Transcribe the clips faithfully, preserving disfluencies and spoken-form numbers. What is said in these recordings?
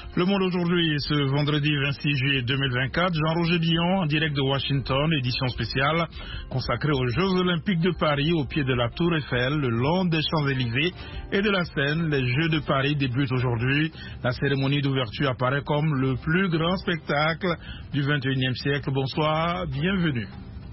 Le Monde aujourd'hui, ce vendredi vingt-six juillet deux mille vingt-quatre, Jean-Roger Billon en direct de Washington, édition spéciale consacrée aux Jeux Olympiques de Paris au pied de la Tour Eiffel, le long des Champs-Élysées et de la Seine. Les Jeux de Paris débutent aujourd'hui. La cérémonie d'ouverture apparaît comme le plus grand spectacle du vingt et unième siècle. Bonsoir, bienvenue.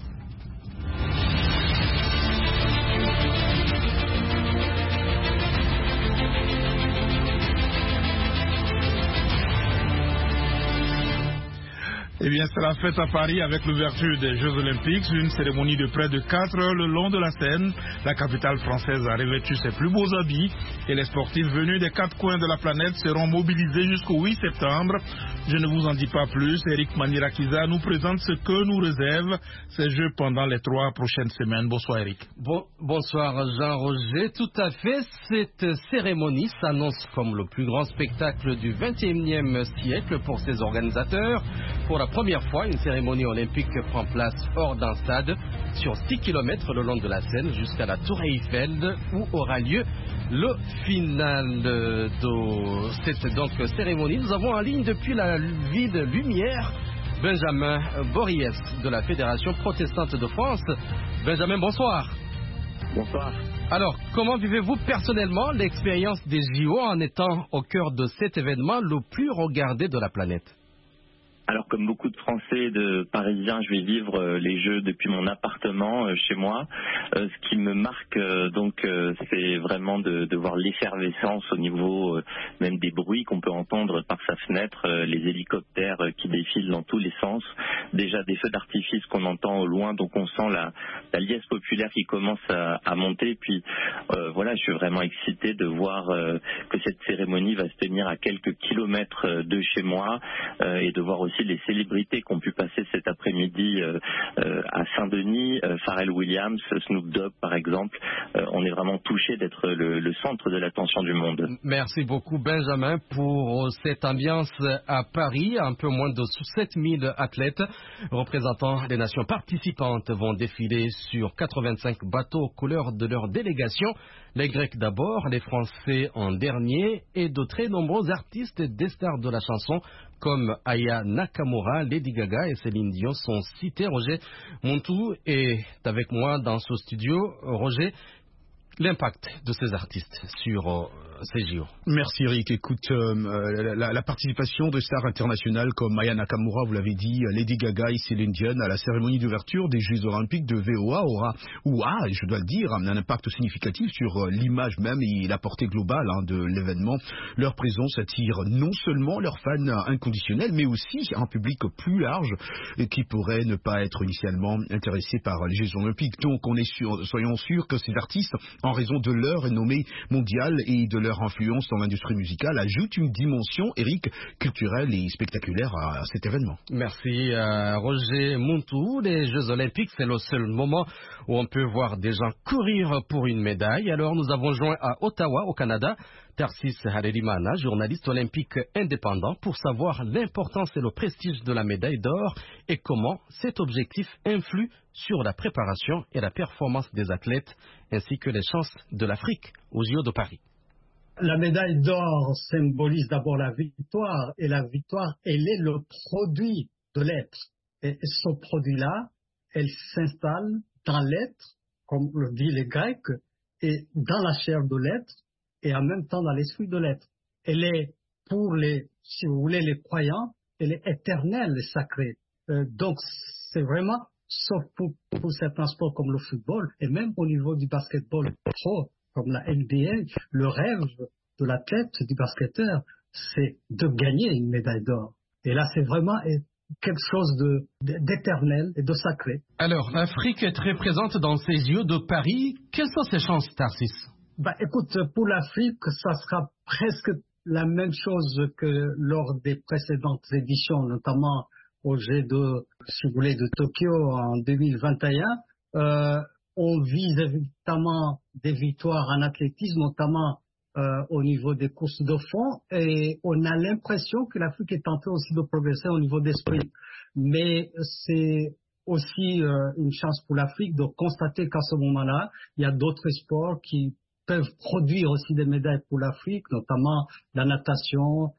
Eh bien, c'est la fête à Paris avec l'ouverture des Jeux Olympiques, une cérémonie de près de quatre heures le long de la Seine. La capitale française a revêtu ses plus beaux habits et les sportifs venus des quatre coins de la planète seront mobilisés jusqu'au huit septembre. Je ne vous en dis pas plus. Eric Manirakiza nous présente ce que nous réservent ces Jeux pendant les trois prochaines semaines. Bonsoir Eric. Bon, bonsoir Jean-Roger. Tout à fait, cette cérémonie s'annonce comme le plus grand spectacle du vingt et unième siècle pour ses organisateurs. Pour la première fois, une cérémonie olympique prend place hors d'un stade, sur six kilomètres le long de la Seine, jusqu'à la Tour Eiffel, où aura lieu le final de cette donc, cérémonie. Nous avons en ligne depuis la ville Lumière Benjamin Bories de la Fédération protestante de France. Benjamin, bonsoir. Bonsoir. Alors, comment vivez-vous personnellement l'expérience des J O en étant au cœur de cet événement le plus regardé de la planète ? Alors, comme beaucoup de Français et de Parisiens, je vais vivre euh, les Jeux depuis mon appartement euh, chez moi. Euh, ce qui me marque, euh, donc, euh, c'est vraiment de, de voir l'effervescence au niveau euh, même des bruits qu'on peut entendre par sa fenêtre, euh, les hélicoptères euh, qui défilent dans tous les sens. Déjà des feux d'artifice qu'on entend au loin, donc on sent la, la liesse populaire qui commence à, à monter. Puis euh, voilà, je suis vraiment excité de voir euh, que cette cérémonie va se tenir à quelques kilomètres de chez moi euh, et de voir aussi les célébrités qui ont pu passer cet après-midi euh, euh, à Saint-Denis, euh, Pharrell Williams, Snoop Dogg par exemple. Euh, on est vraiment touché d'être le, le centre de l'attention du monde. Merci beaucoup Benjamin pour cette ambiance à Paris. Un peu moins de sept mille athlètes représentant les nations participantes vont défiler sur quatre-vingt-cinq bateaux aux couleurs de leur délégation. Les Grecs d'abord, les Français en dernier et de très nombreux artistes des stars de la chanson comme Aya Nakamura, Lady Gaga et Céline Dion sont cités. Roger Montou est avec moi dans ce studio. Roger, l'impact de ces artistes sur euh, ces J O. Merci Eric. Écoute, euh, la, la participation de stars internationales comme Aya Nakamura, vous l'avez dit, Lady Gaga et Céline Dion à la cérémonie d'ouverture des Jeux Olympiques de V O A aura, ou a, je dois le dire, un impact significatif sur l'image même et la portée globale hein, de l'événement. Leur présence attire non seulement leurs fans inconditionnels, mais aussi un public plus large qui pourrait ne pas être initialement intéressé par les Jeux Olympiques. Donc, on est sûr, soyons sûrs que ces artistes, en raison de leur renommée mondiale et de leur influence dans l'industrie musicale, ajoute une dimension, Eric, culturelle et spectaculaire à cet événement. Merci euh, Roger Montou. Les Jeux Olympiques, c'est le seul moment où on peut voir des gens courir pour une médaille. Alors nous avons joint à Ottawa, au Canada, Tarsis Harerimana, journaliste olympique indépendant, pour savoir l'importance et le prestige de la médaille d'or et comment cet objectif influe sur la préparation et la performance des athlètes, ainsi que les chances de l'Afrique aux J O de Paris. La médaille d'or symbolise d'abord la victoire, et la victoire, elle est le produit de l'être. Et ce produit-là, elle s'installe dans l'être, comme le dit les Grecs, et dans la chair de l'être, et en même temps dans l'esprit de l'être. Elle est, pour les, si vous voulez, les croyants, elle est éternelle et sacrée. Euh, donc, c'est vraiment, sauf pour, pour certains sports comme le football, et même au niveau du basketball pro, comme la N B A, le rêve de l'athlète, du basketteur, c'est de gagner une médaille d'or. Et là, c'est vraiment quelque chose de, d'éternel et de sacré. Alors, l'Afrique est très présente dans ces J O de Paris. Quelles sont ses chances, Tarsis ? Bah, écoute, pour l'Afrique, ça sera presque la même chose que lors des précédentes éditions, notamment au G deux, si vous voulez, de Tokyo en deux mille vingt et un. Euh, on vise évidemment des victoires en athlétisme, notamment euh, au niveau des courses de fond, et on a l'impression que l'Afrique est en train aussi de progresser au niveau des sprints. Mais c'est aussi euh, une chance pour l'Afrique de constater qu'à ce moment-là, il y a d'autres sports qui peuvent produire aussi des médailles pour l'Afrique, notamment la natation,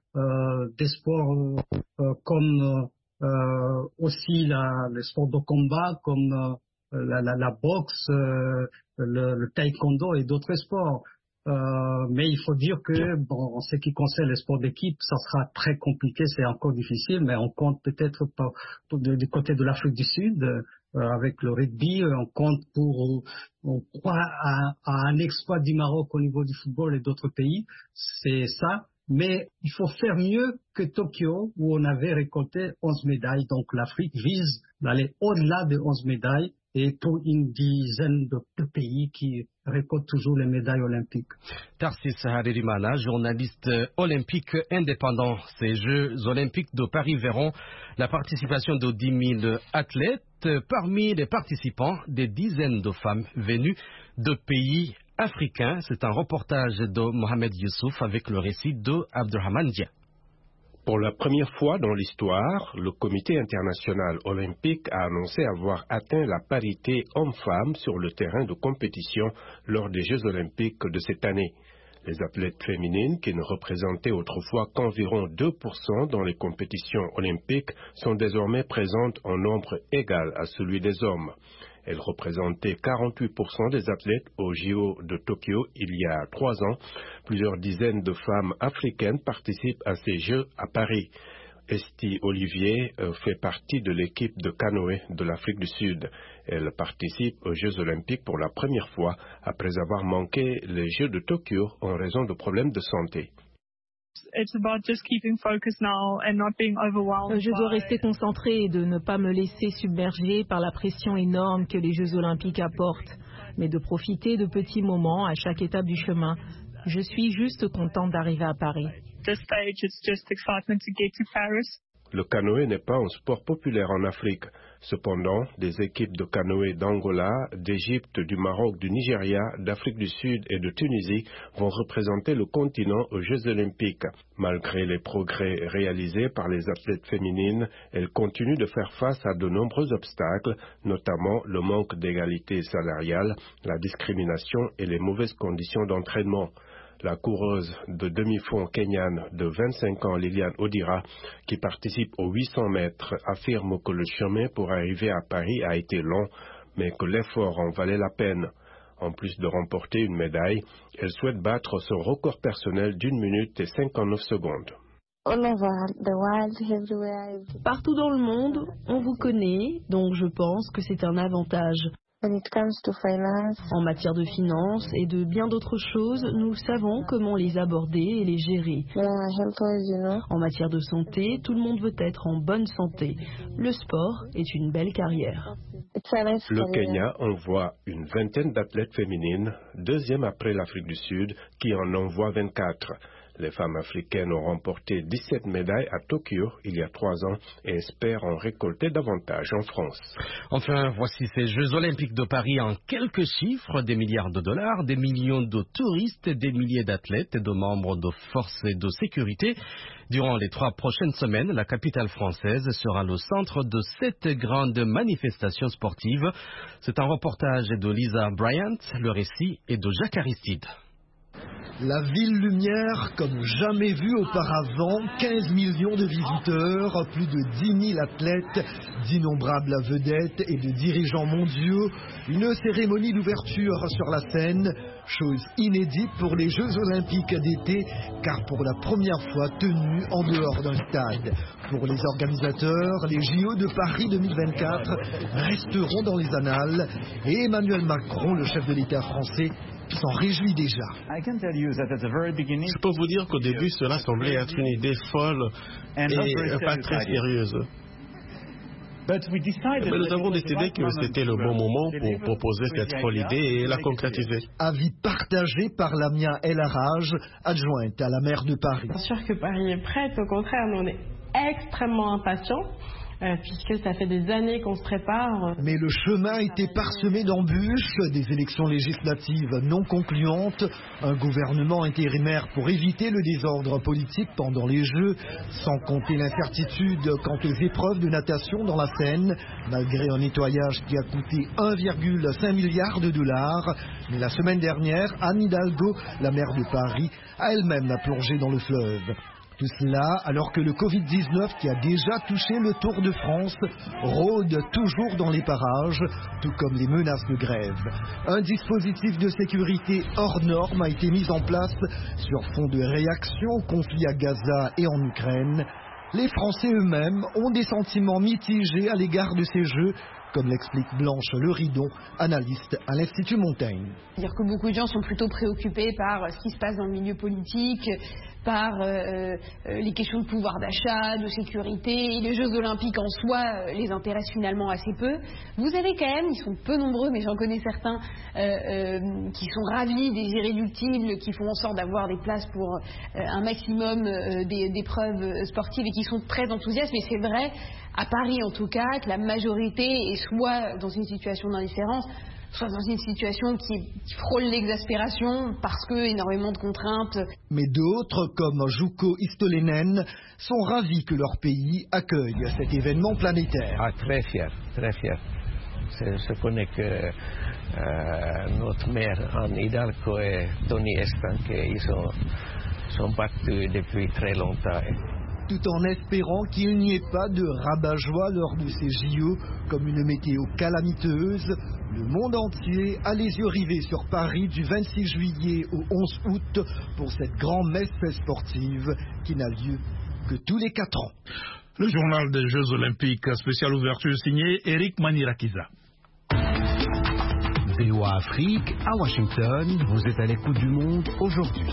euh, des sports euh, comme euh, aussi la, les sports de combat, comme euh, la, la, la boxe, euh, le, le taekwondo et d'autres sports. Euh, mais il faut dire que, bon, en ce qui concerne les sports d'équipe, ça sera très compliqué, c'est encore difficile, mais on compte peut-être pas, du côté de l'Afrique du Sud, euh, avec le rugby, on compte pour, on croit à, à un exploit du Maroc au niveau du football et d'autres pays, c'est ça. Mais il faut faire mieux que Tokyo, où on avait récolté onze médailles. Donc l'Afrique vise d'aller au-delà de onze médailles, et pour une dizaine de pays qui récoltent toujours les médailles olympiques. Tarsis Haririmana, journaliste olympique indépendant. Ces Jeux olympiques de Paris verront la participation de dix mille athlètes. Parmi les participants, des dizaines de femmes venues de pays africains. C'est un reportage de Mohamed Youssouf avec le récit de Abdurrahman Dia. Pour la première fois dans l'histoire, le Comité international olympique a annoncé avoir atteint la parité homme-femme sur le terrain de compétition lors des Jeux olympiques de cette année. Les athlètes féminines, qui ne représentaient autrefois qu'environ deux pour cent dans les compétitions olympiques, sont désormais présentes en nombre égal à celui des hommes. Elles représentaient quarante-huit pour cent des athlètes aux J O de Tokyo il y a trois ans. Plusieurs dizaines de femmes africaines participent à ces Jeux à Paris. Esti Olivier fait partie de l'équipe de canoë de l'Afrique du Sud. Elle participe aux Jeux olympiques pour la première fois après avoir manqué les Jeux de Tokyo en raison de problèmes de santé. Je dois rester concentrée et de ne pas me laisser submerger par la pression énorme que les Jeux olympiques apportent, mais de profiter de petits moments à chaque étape du chemin. Je suis juste contente d'arriver à Paris. Le canoë n'est pas un sport populaire en Afrique. Cependant, des équipes de canoë d'Angola, d'Égypte, du Maroc, du Nigeria, d'Afrique du Sud et de Tunisie vont représenter le continent aux Jeux olympiques. Malgré les progrès réalisés par les athlètes féminines, elles continuent de faire face à de nombreux obstacles, notamment le manque d'égalité salariale, la discrimination et les mauvaises conditions d'entraînement. La coureuse de demi-fond kenyane de vingt-cinq ans, Liliane Odira, qui participe aux huit cents mètres, affirme que le chemin pour arriver à Paris a été long, mais que l'effort en valait la peine. En plus de remporter une médaille, elle souhaite battre son record personnel d'une minute et cinquante-neuf secondes. Partout dans le monde, on vous connaît, donc je pense que c'est un avantage. En matière de finances et de bien d'autres choses, nous savons comment les aborder et les gérer. En matière de santé, tout le monde veut être en bonne santé. Le sport est une belle carrière. Le Kenya envoie une vingtaine d'athlètes féminines, deuxième après l'Afrique du Sud, qui en envoie vingt-quatre. Les femmes africaines ont remporté dix-sept médailles à Tokyo il y a trois ans et espèrent en récolter davantage en France. Enfin, voici ces Jeux olympiques de Paris en quelques chiffres, des milliards de dollars, des millions de touristes, des milliers d'athlètes et de membres de forces de sécurité. Durant les trois prochaines semaines, la capitale française sera le centre de sept grandes manifestations sportives. C'est un reportage de Lisa Bryant, le récit est de Jacques Aristide. La ville lumière comme jamais vue auparavant, quinze millions de visiteurs, plus de dix mille athlètes, d'innombrables vedettes et de dirigeants mondiaux, une cérémonie d'ouverture sur la scène, chose inédite pour les Jeux olympiques d'été, car pour la première fois tenue en dehors d'un stade. Pour les organisateurs, les J O de Paris deux mille vingt-quatre resteront dans les annales et Emmanuel Macron, le chef de l'État français, s'en réjouit déjà. Je peux vous dire qu'au début, cela semblait être une idée folle et pas très sérieuse. Mais nous avons décidé que c'était le bon moment pour proposer cette folle idée et la concrétiser. Avis partagé par Lamia El Haraj, adjointe à la maire de Paris. Bien sûr que Paris est prête, au contraire, nous on est extrêmement impatients. Euh, puisque ça fait des années qu'on se prépare. Mais le chemin était parsemé d'embûches, des élections législatives non concluantes, un gouvernement intérimaire pour éviter le désordre politique pendant les Jeux, sans compter l'incertitude quant aux épreuves de natation dans la Seine, malgré un nettoyage qui a coûté un virgule cinq milliard de dollars. Mais la semaine dernière, Anne Hidalgo, la maire de Paris, a elle-même plongé dans le fleuve. Tout cela alors que le covid dix-neuf, qui a déjà touché le Tour de France, rôde toujours dans les parages, tout comme les menaces de grève. Un dispositif de sécurité hors norme a été mis en place sur fond de réaction au conflit à Gaza et en Ukraine. Les Français eux-mêmes ont des sentiments mitigés à l'égard de ces Jeux, comme l'explique Blanche Leridon, analyste à l'Institut Montaigne. C'est-à-dire que beaucoup de gens sont plutôt préoccupés par ce qui se passe dans le milieu politique, par euh, euh, les questions de pouvoir d'achat, de sécurité. Et les Jeux Olympiques en soi euh, les intéressent finalement assez peu. Vous avez quand même, ils sont peu nombreux, mais j'en connais certains euh, euh, qui sont ravis des irréductibles, qui font en sorte d'avoir des places pour euh, un maximum euh, d'épreuves sportives et qui sont très enthousiastes. Mais c'est vrai, à Paris en tout cas, que la majorité est soit dans une situation d'indifférence, soit dans une situation qui, qui frôle l'exaspération parce que énormément de contraintes. Mais d'autres, comme Jouko Istolenen, sont ravis que leur pays accueille cet événement planétaire. Ah, très fier, très fier. Je connais que euh, notre maire Anne Hidalgo et Tony Estanque, ils sont, sont battus depuis très longtemps. Tout en espérant qu'il n'y ait pas de rabat-joie lors de ces J O, comme une météo calamiteuse, le monde entier a les yeux rivés sur Paris du vingt-six juillet au onze août pour cette grande messe sportive qui n'a lieu que tous les quatre ans. Le journal des Jeux Olympiques, spéciale ouverture signé Eric Manirakiza. V O A Afrique, à Washington, vous êtes à l'écoute du monde aujourd'hui.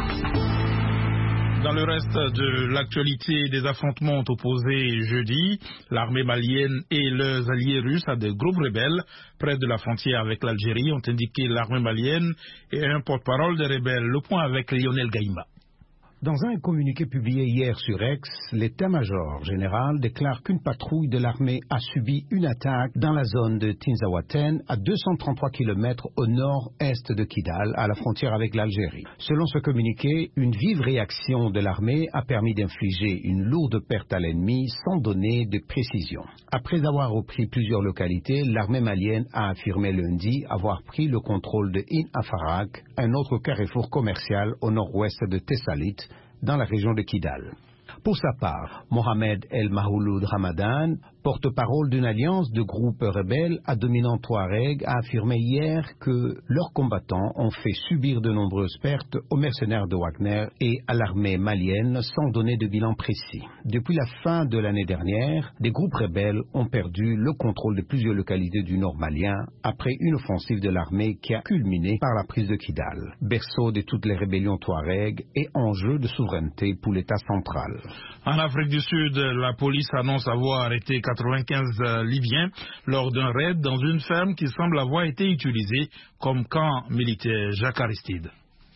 Dans le reste de l'actualité, des affrontements ont opposé jeudi l'armée malienne et leurs alliés russes à des groupes rebelles près de la frontière avec l'Algérie, ont indiqué l'armée malienne et un porte-parole des rebelles. Le point avec Lionel Gaïma. Dans un communiqué publié hier sur X, l'état-major général déclare qu'une patrouille de l'armée a subi une attaque dans la zone de Tinzaouaten, à deux cent trente-trois kilomètres au nord-est de Kidal, à la frontière avec l'Algérie. Selon ce communiqué, une vive réaction de l'armée a permis d'infliger une lourde perte à l'ennemi sans donner de précision. Après avoir repris plusieurs localités, l'armée malienne a affirmé lundi avoir pris le contrôle de In Afarak, un autre carrefour commercial au nord-ouest de Tessalit, dans la région de Kidal. Pour sa part, Mohamed El Mahouloud Ramadan, porte-parole d'une alliance de groupes rebelles à dominante Touareg, a affirmé hier que leurs combattants ont fait subir de nombreuses pertes aux mercenaires de Wagner et à l'armée malienne sans donner de bilan précis. Depuis la fin de l'année dernière, des groupes rebelles ont perdu le contrôle de plusieurs localités du nord malien après une offensive de l'armée qui a culminé par la prise de Kidal, berceau de toutes les rébellions Touareg et enjeu de souveraineté pour l'État central. En Afrique du Sud, la police annonce avoir arrêté quatre-vingt-quinze Libyens lors d'un raid dans une ferme qui semble avoir été utilisée comme camp militaire. Jacques Aristide.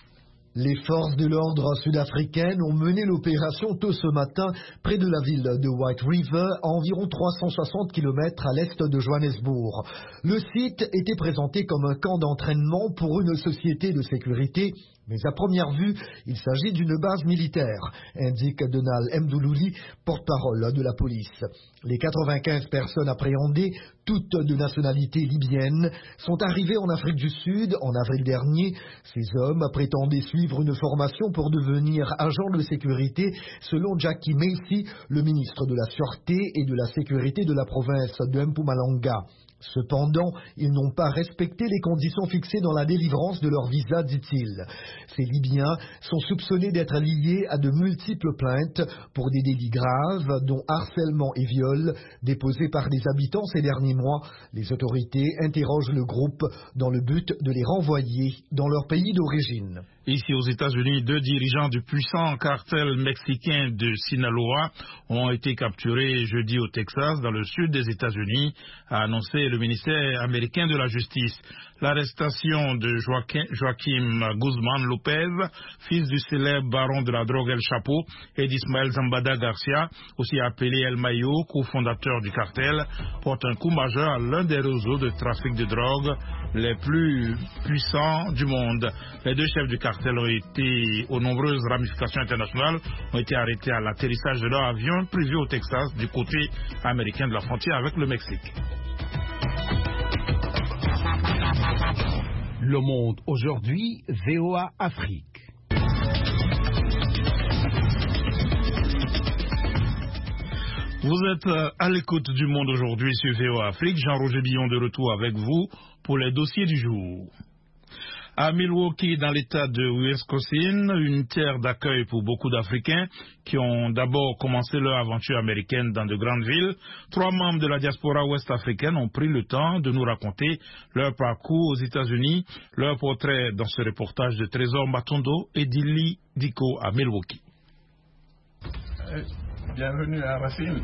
Les forces de l'ordre sud-africaines ont mené l'opération tôt ce matin près de la ville de White River, à environ trois cent soixante kilomètres à l'est de Johannesburg. Le site était présenté comme un camp d'entraînement pour une société de sécurité, mais à première vue, il s'agit d'une base militaire, indique Donald Mdoulouli, porte-parole de la police. Les quatre-vingt-quinze personnes appréhendées, toutes de nationalité libyenne, sont arrivées en Afrique du Sud en avril dernier. Ces hommes prétendaient suivre une formation pour devenir agents de sécurité, selon Jackie Macy, le ministre de la Sûreté et de la Sécurité de la province de Mpumalanga. Cependant, ils n'ont pas respecté les conditions fixées dans la délivrance de leur visa, dit-il. Ces Libyens sont soupçonnés d'être liés à de multiples plaintes pour des délits graves, dont harcèlement et viol, déposés par des habitants ces derniers mois. Les autorités interrogent le groupe dans le but de les renvoyer dans leur pays d'origine. Ici aux États-Unis, deux dirigeants du puissant cartel mexicain de Sinaloa ont été capturés jeudi au Texas, dans le sud des États-Unis, a annoncé le ministère américain de la Justice. L'arrestation de Joaquim, Joaquim Guzman Lopez, fils du célèbre baron de la drogue El Chapo, et d'Ismael Zambada Garcia, aussi appelé El Mayo, cofondateur du cartel, porte un coup majeur à l'un des réseaux de trafic de drogue les plus puissants du monde. Les deux chefs du cartel ont été, aux nombreuses ramifications internationales, ont été arrêtés à l'atterrissage de leur avion privé au Texas, du côté américain de la frontière avec le Mexique. Le Monde aujourd'hui, V O A Afrique. Vous êtes à l'écoute du Monde aujourd'hui sur V O A Afrique. Jean-Roger Billon de retour avec vous pour les dossiers du jour. À Milwaukee, dans l'État de Wisconsin, une terre d'accueil pour beaucoup d'Africains qui ont d'abord commencé leur aventure américaine dans de grandes villes, trois membres de la diaspora ouest-africaine ont pris le temps de nous raconter leur parcours aux États-Unis, leur portrait dans ce reportage de Trésor Matondo et Dili Diko à Milwaukee. Bienvenue à Racine.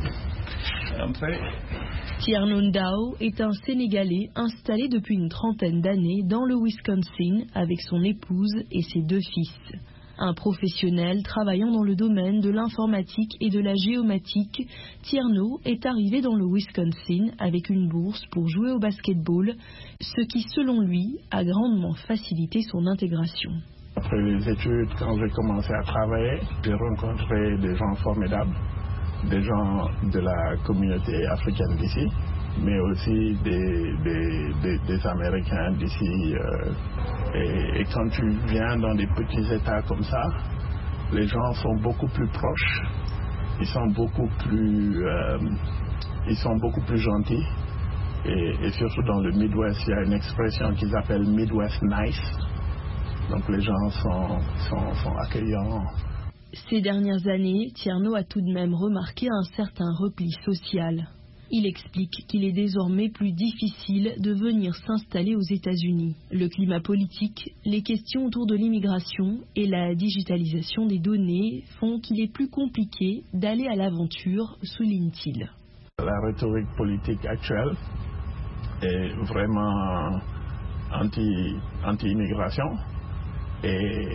Tierno Ndao est un Sénégalais installé depuis une trentaine d'années dans le Wisconsin avec son épouse et ses deux fils. Un professionnel travaillant dans le domaine de l'informatique et de la géomatique, Tierno est arrivé dans le Wisconsin avec une bourse pour jouer au basketball, ce qui, selon lui, a grandement facilité son intégration. Après les études, quand j'ai commencé à travailler, j'ai rencontré des gens formidables, des gens de la communauté africaine d'ici, mais aussi des, des, des, des Américains d'ici. Euh, et, et quand tu viens dans des petits États comme ça, les gens sont beaucoup plus proches, ils sont beaucoup plus, euh, ils sont beaucoup plus gentils. Et, et surtout dans le Midwest, il y a une expression qu'ils appellent Midwest Nice. Donc les gens sont, sont, sont accueillants. Ces dernières années, Tierno a tout de même remarqué un certain repli social. Il explique qu'il est désormais plus difficile de venir s'installer aux États-Unis. Le climat politique, les questions autour de l'immigration et la digitalisation des données font qu'il est plus compliqué d'aller à l'aventure, souligne-t-il. La rhétorique politique actuelle est vraiment anti, anti-immigration. Et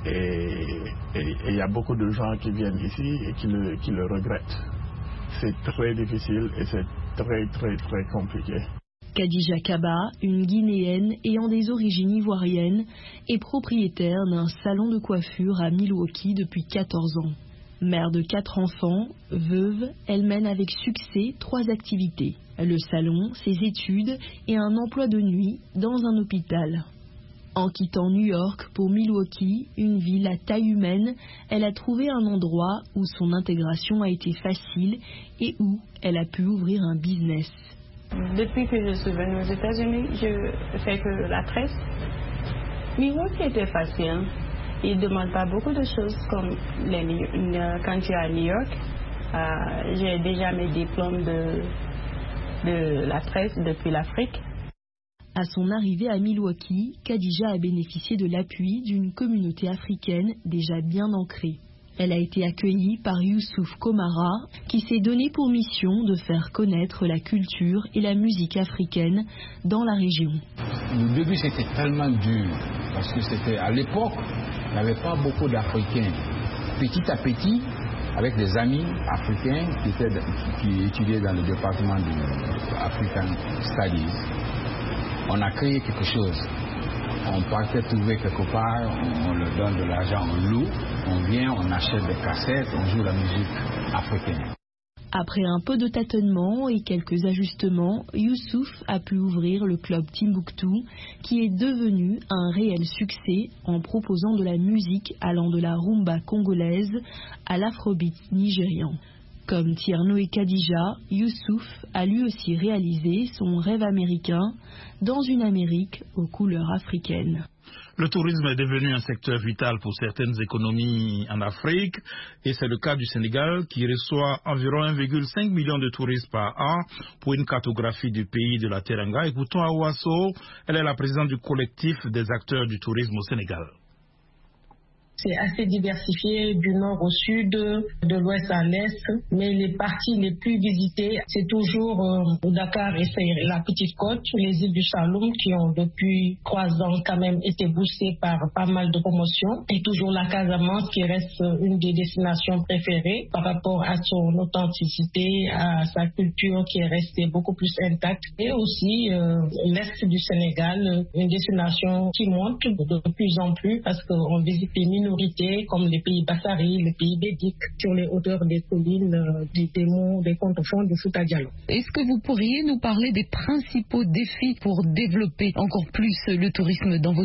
il y a beaucoup de gens qui viennent ici et qui le, qui le regrettent. C'est très difficile et c'est très très très compliqué. Khadija Kaba, une Guinéenne ayant des origines ivoiriennes, est propriétaire d'un salon de coiffure à Milwaukee depuis quatorze ans. Mère de quatre enfants, veuve, elle mène avec succès trois activités. Le salon, ses études et un emploi de nuit dans un hôpital. En quittant New York pour Milwaukee, une ville à taille humaine, elle a trouvé un endroit où son intégration a été facile et où elle a pu ouvrir un business. Depuis que je suis venue aux États-Unis, je fais que la tresse. Milwaukee était facile. Il ne demande pas beaucoup de choses comme les, quand tu es à New York. Euh, j'ai déjà mes diplômes de, de la tresse depuis l'Afrique. À son arrivée à Milwaukee, Khadija a bénéficié de l'appui d'une communauté africaine déjà bien ancrée. Elle a été accueillie par Youssouf Komara, qui s'est donné pour mission de faire connaître la culture et la musique africaine dans la région. Au début, c'était tellement dur, parce que c'était à l'époque, il n'y avait pas beaucoup d'Africains. Petit à petit, avec des amis africains qui, étaient, qui étudiaient dans le département de African Studies, on a créé quelque chose. On partait trouver quelque part, on, on leur donne de l'argent, on loue, on vient, on achète des cassettes, on joue la musique africaine. Après un peu de tâtonnement et quelques ajustements, Youssouf a pu ouvrir le club Timbuktu, qui est devenu un réel succès en proposant de la musique allant de la rumba congolaise à l'afrobeat nigérian. Comme Tierno et Khadija, Youssouf a lui aussi réalisé son rêve américain dans une Amérique aux couleurs africaines. Le tourisme est devenu un secteur vital pour certaines économies en Afrique et c'est le cas du Sénégal qui reçoit environ un virgule cinq million de touristes par an pour une cartographie du pays de la Teranga. Écoutons Awa Sow, elle est la présidente du collectif des acteurs du tourisme au Sénégal. C'est assez diversifié du nord au sud, de l'ouest à l'est, mais les parties les plus visitées, c'est toujours euh, Dakar et c'est la Petite Côte, les îles du Saloum qui ont depuis trois ans quand même été boostées par pas mal de promotions, et toujours la Casamance qui reste une des destinations préférées par rapport à son authenticité, à sa culture qui est restée beaucoup plus intacte, et aussi euh, l'est du Sénégal, une destination qui monte de plus en plus parce qu'on visite les minorités comme les pays Bassari, les pays Bédik, sur les hauteurs des collines, euh, des démons, des contrefonds de Fouta Djallon. Est-ce que vous pourriez nous parler des principaux défis pour développer encore plus le tourisme dans votre pays ?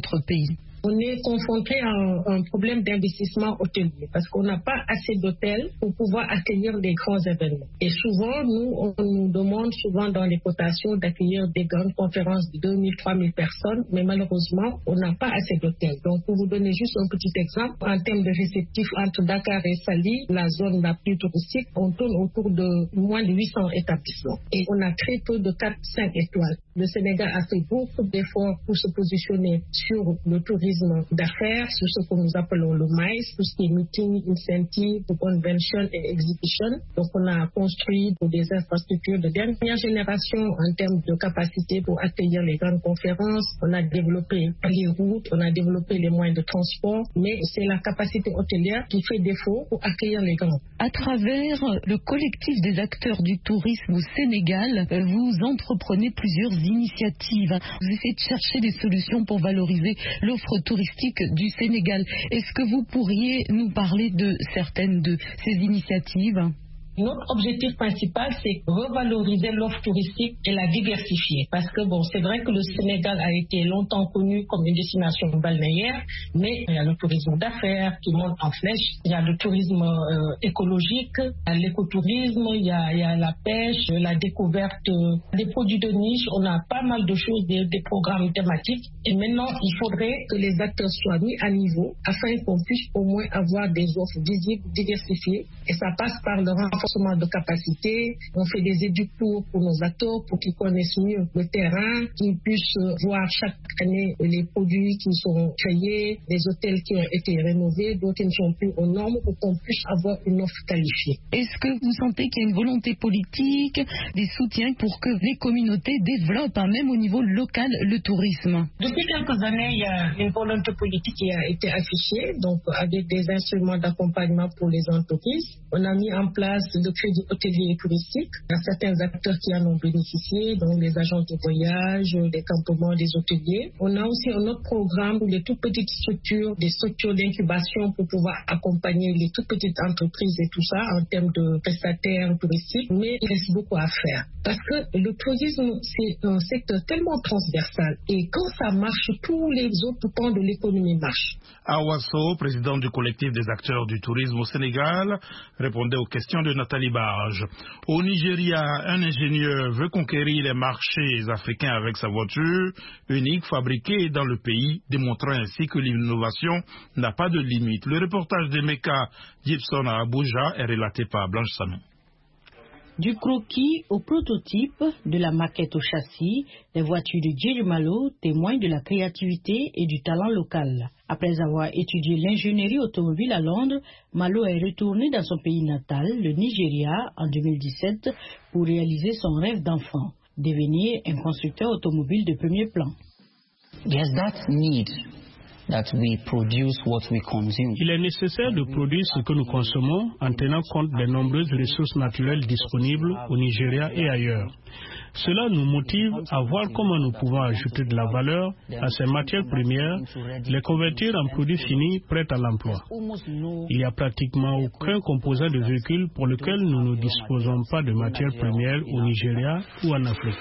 On est confronté à un, un problème d'investissement hôtelier parce qu'on n'a pas assez d'hôtels pour pouvoir accueillir les grands événements. Et souvent, nous, on nous demande souvent dans les cotations d'accueillir des grandes conférences de deux mille, trois mille personnes, mais malheureusement, on n'a pas assez d'hôtels. Donc, pour vous donner juste un petit exemple, en termes de réceptifs entre Dakar et Saly, la zone la plus touristique, on tourne autour de moins de huit cents établissements. Et on a très peu de quatre cinq étoiles. Le Sénégal a fait beaucoup d'efforts pour se positionner sur le tourisme d'affaires, sur ce que nous appelons le M A I S, tout ce qui est meeting, incentive, convention et exhibition. Donc on a construit des infrastructures de dernière génération en termes de capacité pour accueillir les grandes conférences. On a développé les routes, on a développé les moyens de transport, mais c'est la capacité hôtelière qui fait défaut pour accueillir les grands. À travers le collectif des acteurs du tourisme au Sénégal, vous entreprenez plusieurs initiatives. Vous essayez de chercher des solutions pour valoriser l'offre touristique du Sénégal. Est-ce que vous pourriez nous parler de certaines de ces initiatives ? Notre objectif principal, c'est revaloriser l'offre touristique et la diversifier. Parce que bon, c'est vrai que le Sénégal a été longtemps connu comme une destination balnéaire, mais il y a le tourisme d'affaires qui monte en flèche, il y a le tourisme euh, écologique, il y a l'écotourisme, il y a, il y a la pêche, la découverte euh, des produits de niche. On a pas mal de choses, des, des programmes thématiques. Et maintenant, il faudrait que les acteurs soient mis à niveau afin qu'on puisse au moins avoir des offres visibles, diversifiées. Et ça passe par le renforcement de capacité. On fait des éducours pour nos acteurs pour qu'ils connaissent mieux le terrain, qu'ils puissent voir chaque année les produits qui sont créés, les hôtels qui ont été rénovés, d'autres qui ne sont plus aux normes, pour qu'on puisse avoir une offre qualifiée. Est-ce que vous sentez qu'il y a une volonté politique, des soutiens pour que les communautés développent, hein, même au niveau local, le tourisme? Depuis quelques années, il y a une volonté politique qui a été affichée, donc avec des instruments d'accompagnement pour les entreprises. On a mis en place le crédit hôtelier et touristique. Il y a certains acteurs qui en ont bénéficié, donc les agents de voyage, les campements, les hôteliers. On a aussi un autre programme pour les toutes petites structures, des structures d'incubation pour pouvoir accompagner les toutes petites entreprises et tout ça en termes de prestataires touristiques. Mais il reste beaucoup à faire. Parce que le tourisme, c'est un secteur tellement transversal. Et quand ça marche, tous les autres pans de l'économie marchent. Awasso, président du collectif des acteurs du tourisme au Sénégal, répondait aux questions de Nathalie Barge. Au Nigeria, un ingénieur veut conquérir les marchés africains avec sa voiture unique fabriquée dans le pays, démontrant ainsi que l'innovation n'a pas de limite. Le reportage d'Emeka Gibson à Abuja est relaté par Blanche Sanon. Du croquis au prototype, de la maquette au châssis, les voitures de Djeri Malo témoignent de la créativité et du talent local. Après avoir étudié l'ingénierie automobile à Londres, Malo est retourné dans son pays natal, le Nigeria, en deux mille dix-sept, pour réaliser son rêve d'enfant, devenir un constructeur automobile de premier plan. There's that need. That we produce what we consume. Il est nécessaire de produire ce que nous consommons en tenant compte des nombreuses ressources naturelles disponibles au Nigeria et ailleurs. Cela nous motive à voir comment nous pouvons ajouter de la valeur à ces matières premières, les convertir en produits finis prêts à l'emploi. Il n'y a pratiquement aucun composant de véhicule pour lequel nous ne disposons pas de matières premières au Nigeria ou en Afrique.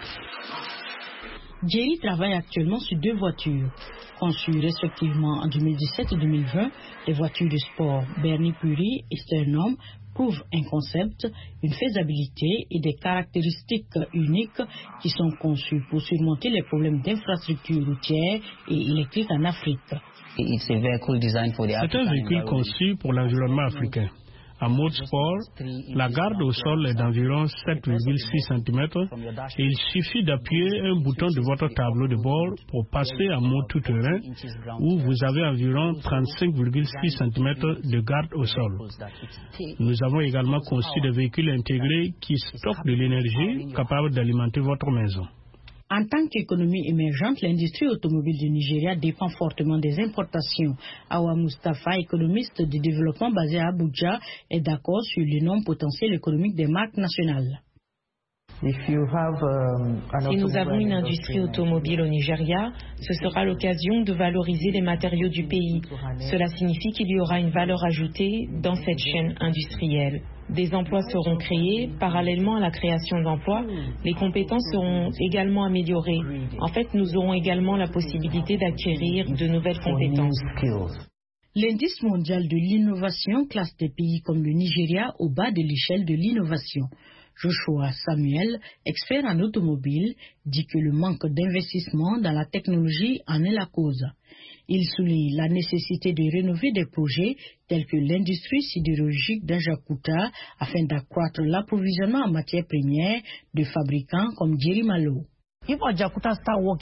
Djeri travaille actuellement sur deux voitures, conçues respectivement en deux mille dix-sept et deux mille vingt. Les voitures de sport Bernie Puri et Sternum prouvent un concept, une faisabilité et des caractéristiques uniques qui sont conçues pour surmonter les problèmes d'infrastructures routières et électriques en Afrique. C'est un véhicule conçu pour l'environnement africain. En mode sport, la garde au sol est d'environ sept virgule six centimètres et il suffit d'appuyer un bouton de votre tableau de bord pour passer en mode tout-terrain où vous avez environ trente-cinq virgule six centimètres de garde au sol. Nous avons également conçu des véhicules intégrés qui stockent de l'énergie capable d'alimenter votre maison. En tant qu'économie émergente, l'industrie automobile du Nigeria dépend fortement des importations. Awa Mustafa, économiste du développement basé à Abuja, est d'accord sur l'énorme potentiel économique des marques nationales. Si nous avons une industrie automobile au Nigeria, ce sera l'occasion de valoriser les matériaux du pays. Cela signifie qu'il y aura une valeur ajoutée dans cette chaîne industrielle. Des emplois seront créés. Parallèlement à la création d'emplois, les compétences seront également améliorées. En fait, nous aurons également la possibilité d'acquérir de nouvelles compétences. L'indice mondial de l'innovation classe des pays comme le Nigeria au bas de l'échelle de l'innovation. Joshua Samuel, expert en automobile, dit que le manque d'investissement dans la technologie en est la cause. Il souligne la nécessité de rénover des projets tels que l'industrie sidérurgique d'Ajaokuta afin d'accroître l'approvisionnement en matières premières de fabricants comme Jerry Malo. Si Ajaokuta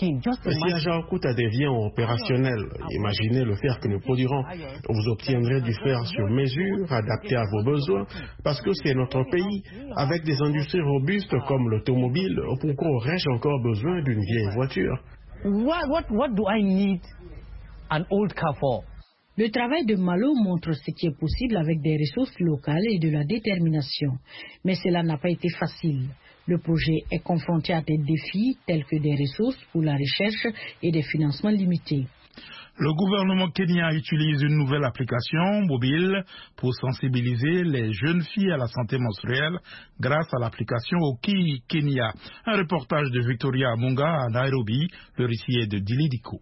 devient opérationnel, imaginez le fer que nous produirons. Vous obtiendrez du fer sur mesure, adapté à vos besoins, parce que c'est notre pays, avec des industries robustes comme l'automobile. Pourquoi aurais-je encore besoin d'une vieille voiture? What, what, what do I need an old car for? Le travail de Malo montre ce qui est possible avec des ressources locales et de la détermination. Mais cela n'a pas été facile. Le projet est confronté à des défis tels que des ressources pour la recherche et des financements limités. Le gouvernement kenyan utilise une nouvelle application mobile pour sensibiliser les jeunes filles à la santé menstruelle grâce à l'application Oki Kenya. Un reportage de Victoria Amunga à Nairobi, le récit est de Dili Diko.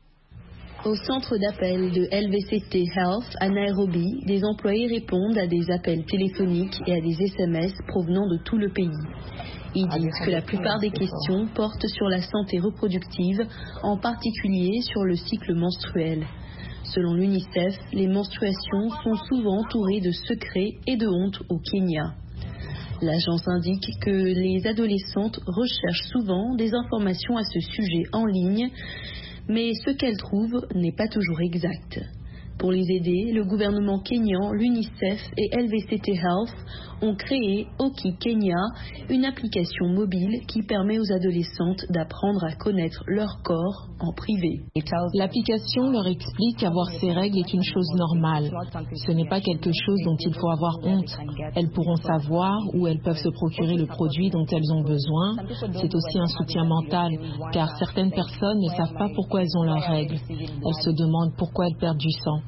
Au centre d'appel de L V C T Health à Nairobi, des employés répondent à des appels téléphoniques et à des S M S provenant de tout le pays. Ils disent que la plupart des questions portent sur la santé reproductive, en particulier sur le cycle menstruel. Selon l'UNICEF, les menstruations sont souvent entourées de secrets et de honte au Kenya. L'agence indique que les adolescentes recherchent souvent des informations à ce sujet en ligne, mais ce qu'elles trouvent n'est pas toujours exact. Pour les aider, le gouvernement kényan, l'UNICEF et L V C T Health ont créé Oki Kenya, une application mobile qui permet aux adolescentes d'apprendre à connaître leur corps en privé. L'application leur explique qu'avoir ces règles est une chose normale. Ce n'est pas quelque chose dont il faut avoir honte. Elles pourront savoir où elles peuvent se procurer le produit dont elles ont besoin. C'est aussi un soutien mental, car certaines personnes ne savent pas pourquoi elles ont leurs règles. Elles se demandent pourquoi elles perdent du sang.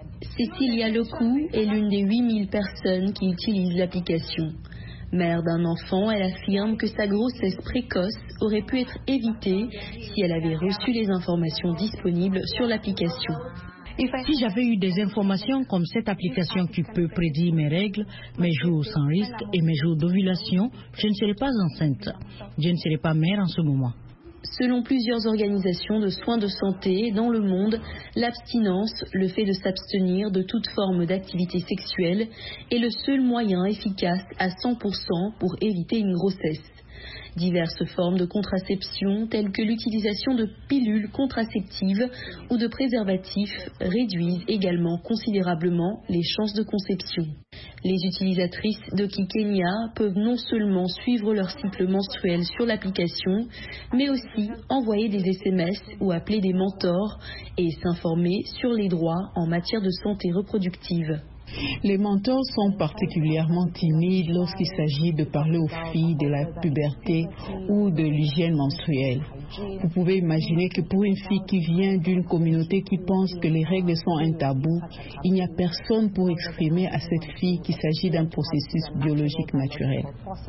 Cécilia Lokou est l'une des huit mille personnes qui utilisent l'application. Mère d'un enfant, elle affirme que sa grossesse précoce aurait pu être évitée si elle avait reçu les informations disponibles sur l'application. Si j'avais eu des informations comme cette application qui peut prédire mes règles, mes jours sans risque et mes jours d'ovulation, je ne serais pas enceinte. Je ne serais pas mère en ce moment. Selon plusieurs organisations de soins de santé dans le monde, l'abstinence, le fait de s'abstenir de toute forme d'activité sexuelle, est le seul moyen efficace à cent pour cent pour éviter une grossesse. Diverses formes de contraception, telles que l'utilisation de pilules contraceptives ou de préservatifs, réduisent également considérablement les chances de conception. Les utilisatrices d'Oki Kenya peuvent non seulement suivre leur cycle menstruel sur l'application, mais aussi envoyer des S M S ou appeler des mentors et s'informer sur les droits en matière de santé reproductive. Les mentors sont particulièrement timides lorsqu'il s'agit de parler aux filles de la puberté ou de l'hygiène menstruelle. Vous pouvez imaginer que pour une fille qui vient d'une communauté qui pense que les règles sont un tabou, il n'y a personne pour exprimer à cette fille qu'il s'agit d'un processus biologique naturel.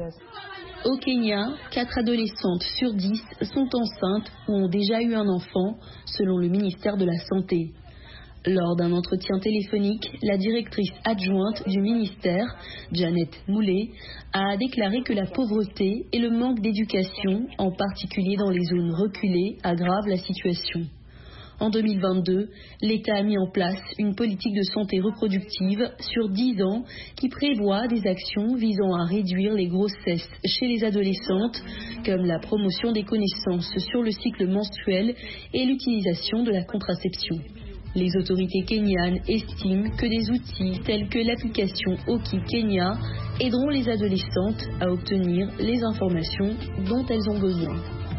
Au Kenya, quatre adolescentes sur dix sont enceintes ou ont déjà eu un enfant, selon le ministère de la Santé. Lors d'un entretien téléphonique, la directrice adjointe du ministère, Janet Moulet, a déclaré que la pauvreté et le manque d'éducation, en particulier dans les zones reculées, aggravent la situation. En deux mille vingt-deux, l'État a mis en place une politique de santé reproductive sur dix ans qui prévoit des actions visant à réduire les grossesses chez les adolescentes, comme la promotion des connaissances sur le cycle menstruel et l'utilisation de la contraception. Les autorités kenyanes estiment que des outils tels que l'application Oki Kenya aideront les adolescentes à obtenir les informations dont elles ont besoin.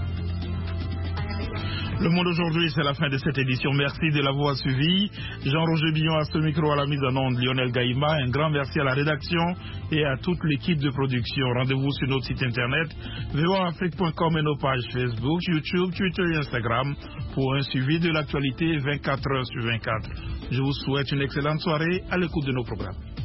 Le Monde aujourd'hui, c'est la fin de cette édition. Merci de l'avoir suivi. Jean-Roger Billon à ce micro, à la mise en onde, Lionel Gaïma. Un grand merci à la rédaction et à toute l'équipe de production. Rendez-vous sur notre site internet v o a afrique point com et nos pages Facebook, YouTube, Twitter et Instagram pour un suivi de l'actualité vingt-quatre heures sur vingt-quatre. Je vous souhaite une excellente soirée à l'écoute de nos programmes.